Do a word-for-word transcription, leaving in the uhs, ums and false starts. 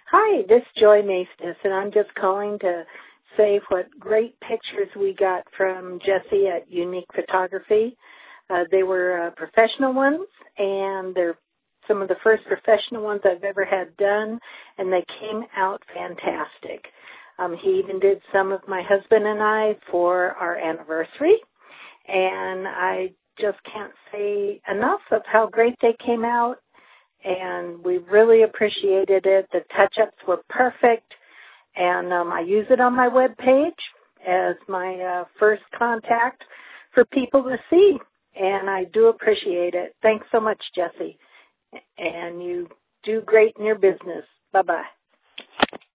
Hi, this is Joy Maestas, and I'm just calling to say what great pictures we got from Jesse at Unique Photography. Uh, they were uh, professional ones, and they're some of the first professional ones I've ever had done, and they came out fantastic. Um, he even did some of my husband and I for our anniversary, and I just can't say enough of how great they came out, and we really appreciated it. The touch-ups were perfect, and um, I use it on my webpage as my uh, first contact for people to see, and I do appreciate it. Thanks so much, Jesse, and you do great in your business. Bye-bye.